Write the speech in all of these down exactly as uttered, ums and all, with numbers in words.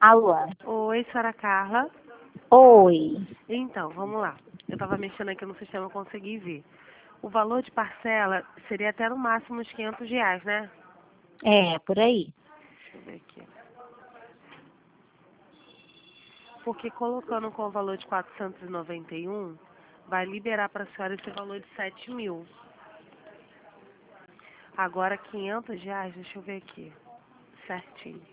Alô? Oi, senhora Carla. Oi. Então, vamos lá. Eu estava mexendo aqui no sistema e consegui ver. O valor de parcela seria até no máximo uns quinhentos reais, né? É, por aí. Deixa eu ver aqui. Porque colocando com o valor de quatrocentos e noventa e um, vai liberar para a senhora esse valor de sete mil. Agora, quinhentos reais, deixa eu ver aqui. Certinho.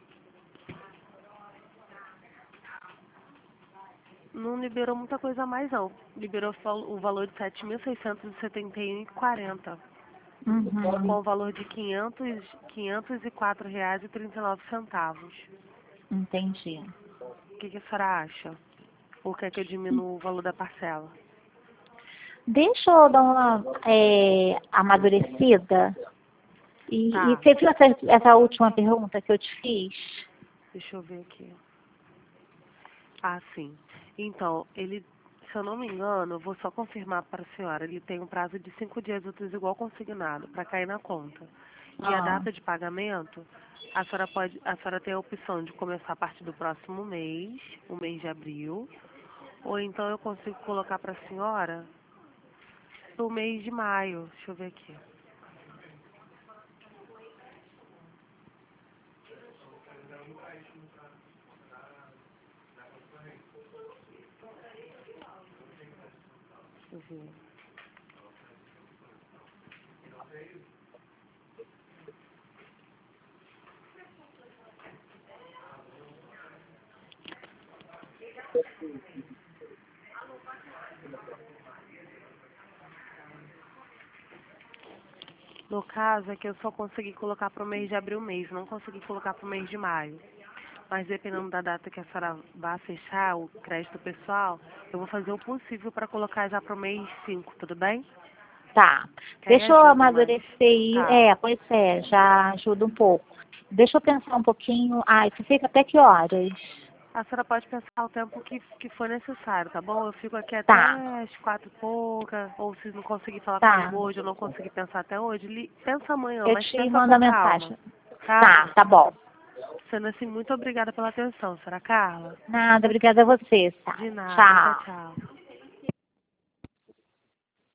Não liberou muita coisa a mais, não. Liberou só o valor de sete mil seiscentos e setenta e um vírgula quarenta. Com Uhum. o valor de quinhentos, quinhentos e quatro reais e trinta e nove centavos. Entendi. O que, que a senhora acha? Ou quer que eu diminua o valor da parcela? Deixa eu dar uma é, amadurecida. E, e Tá, você viu essa, essa última pergunta que eu te fiz? deixa eu ver aqui. Ah, sim. Então, ele, se eu não me engano, eu vou só confirmar para a senhora, ele tem um prazo de cinco dias úteis igual consignado, para cair na conta. E a Ah, data de pagamento, a senhora pode, a senhora tem a opção de começar a partir do próximo mês, o mês de abril, ou então eu consigo colocar para a senhora do mês de maio. Deixa eu ver aqui. Deixa eu ver. No caso é que eu só consegui colocar para o mês de abril mês, não consegui colocar para o mês de maio. Mas dependendo da data que a senhora vai fechar o crédito pessoal, eu vou fazer o possível para colocar já para o mês cinco, tudo bem? tá. Que aí Deixa eu ajuda mais. amadurecer aí. Tá. É, pois é, já ajuda um pouco. Deixa eu pensar um pouquinho. Ah, isso fica até que horas? A senhora pode pensar o tempo que, que for necessário, tá bom? Eu fico aqui até Tá, as quatro e pouca, ou se não conseguir falar tá. comigo hoje, eu não conseguir pensar até hoje, li, pensa amanhã, Eu mas te pensa mando a com calma, mensagem. tá? Tá, tá bom. Sendo assim, muito obrigada pela atenção, senhora Carla. Nada, obrigada a você, tá? De nada, tchau, Tchau. tchau.